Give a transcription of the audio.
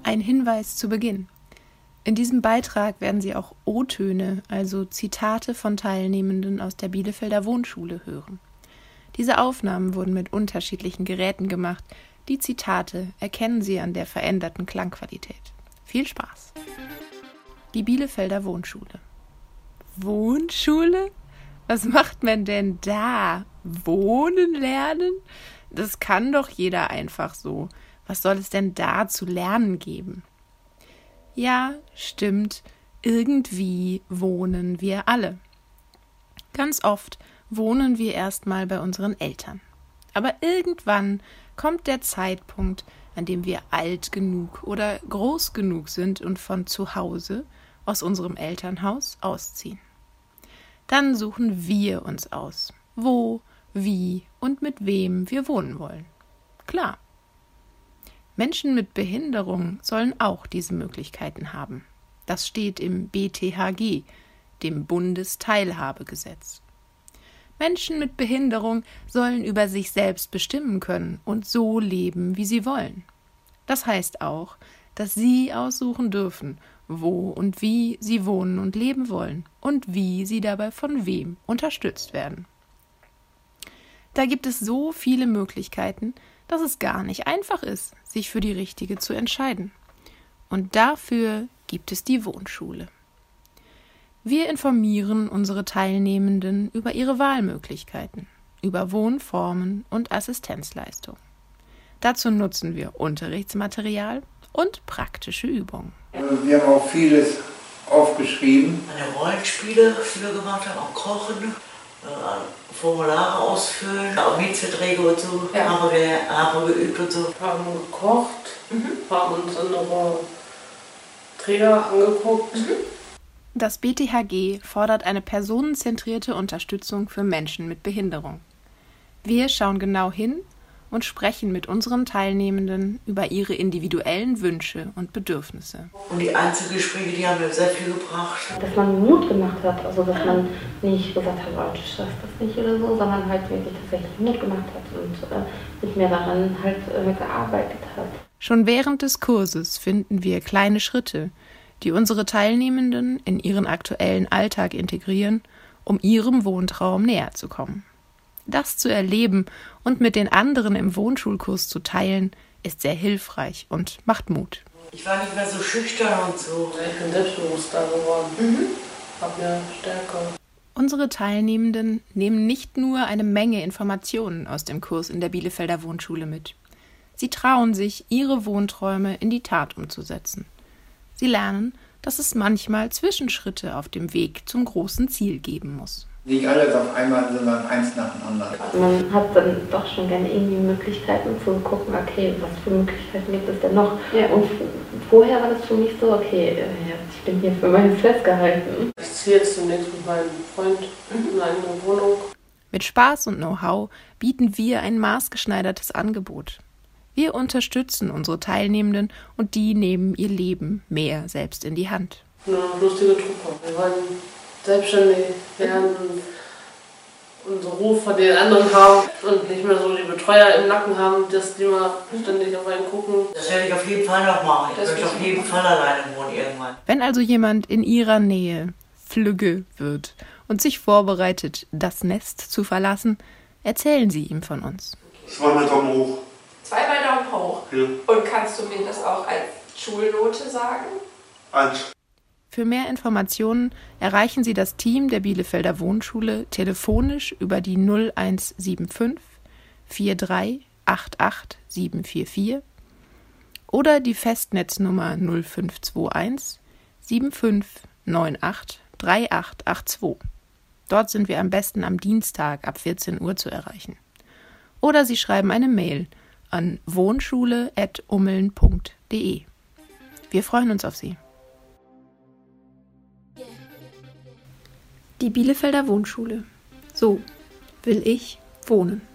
Ein Hinweis zu Beginn. In diesem Beitrag werden Sie auch O-Töne, also Zitate von Teilnehmenden aus der Bielefelder Wohnschule hören. Diese Aufnahmen wurden mit unterschiedlichen Geräten gemacht. Die Zitate erkennen Sie an der veränderten Klangqualität. Viel Spaß! Die Bielefelder Wohnschule. Wohnschule? Was macht man denn da? Wohnen lernen? Das kann doch jeder einfach so. Was soll es denn da zu lernen geben? Ja, stimmt, irgendwie wohnen wir alle. Ganz oft wohnen wir erstmal bei unseren Eltern. Aber irgendwann kommt der Zeitpunkt, an dem wir alt genug oder groß genug sind und von zu Hause, aus unserem Elternhaus, ausziehen. Dann suchen wir uns aus, wo, wie und mit wem wir wohnen wollen. Klar. Menschen mit Behinderung sollen auch diese Möglichkeiten haben. Das steht im BTHG, dem Bundesteilhabegesetz. Menschen mit Behinderung sollen über sich selbst bestimmen können und so leben, wie sie wollen. Das heißt auch, dass sie aussuchen dürfen, wo und wie sie wohnen und leben wollen und wie sie dabei von wem unterstützt werden. Da gibt es so viele Möglichkeiten, dass es gar nicht einfach ist, sich für die richtige zu entscheiden. Und dafür gibt es die Wohnschule. Wir informieren unsere Teilnehmenden über ihre Wahlmöglichkeiten, über Wohnformen und Assistenzleistungen. Dazu nutzen wir Unterrichtsmaterial und praktische Übungen. Wir haben auch vieles aufgeschrieben. Eine Rollenspiele, die wir gemacht haben, auch Kochen, Formulare ausfüllen, auch Mietverträge und so, ja. haben wir geübt und so. Wir haben gekocht, haben uns andere Träger angeguckt. Das BTHG fordert eine personenzentrierte Unterstützung für Menschen mit Behinderung. Wir schauen genau hin und sprechen mit unseren Teilnehmenden über ihre individuellen Wünsche und Bedürfnisse. Und die Einzelgespräche, die haben mir sehr viel gebracht. Dass man Mut gemacht hat, also dass man nicht gesagt hat, oh, du schaffst das nicht oder so, sondern halt wirklich tatsächlich Mut gemacht hat und mit mir daran halt gearbeitet hat. Schon während des Kurses finden wir kleine Schritte, die unsere Teilnehmenden in ihren aktuellen Alltag integrieren, um ihrem Wohntraum näher zu kommen. Das zu erleben und mit den anderen im Wohnschulkurs zu teilen, ist sehr hilfreich und macht Mut. Ich war nicht mehr so schüchtern und so. Ich bin selbstbewusster geworden. Hab mehr Stärke. Unsere Teilnehmenden nehmen nicht nur eine Menge Informationen aus dem Kurs in der Bielefelder Wohnschule mit. Sie trauen sich, ihre Wohnträume in die Tat umzusetzen. Sie lernen, dass es manchmal Zwischenschritte auf dem Weg zum großen Ziel geben muss. Nicht alles auf einmal, sondern eins nach dem anderen. Man hat dann doch schon gerne irgendwie Möglichkeiten zu gucken, okay, was für Möglichkeiten gibt es denn noch? Ja. Und vorher war das für mich so, okay, ich bin hier für meinen festgehalten. Ich ziehe jetzt demnächst mit meinem Freund in eine andere Wohnung. Mit Spaß und Know-how bieten wir ein maßgeschneidertes Angebot. Wir unterstützen unsere Teilnehmenden und die nehmen ihr Leben mehr selbst in die Hand. Eine lustige Truppe. Wir wollen selbstständig werden und unsere Ruhe von den anderen haben und nicht mehr so die Betreuer im Nacken haben, dass die mal ständig auf einen gucken. Das werde ich auf jeden Fall noch machen. Ich möchte auf jeden Fall alleine wohnen irgendwann. Wenn also jemand in ihrer Nähe flügge wird und sich vorbereitet, das Nest zu verlassen, erzählen Sie ihm von uns. 2 Daumen hoch. 2 Daumen hoch? Ja. Und kannst du mir das auch als Schulnote sagen? 1. Für mehr Informationen erreichen Sie das Team der Bielefelder Wohnschule telefonisch über die 0175 43 88 744 oder die Festnetznummer 0521 75 98 3882. Dort sind wir am besten am Dienstag ab 14 Uhr zu erreichen. Oder Sie schreiben eine Mail an wohnschule@ummeln.de. Wir freuen uns auf Sie. Die Bielefelder Wohnschule. So will ich wohnen.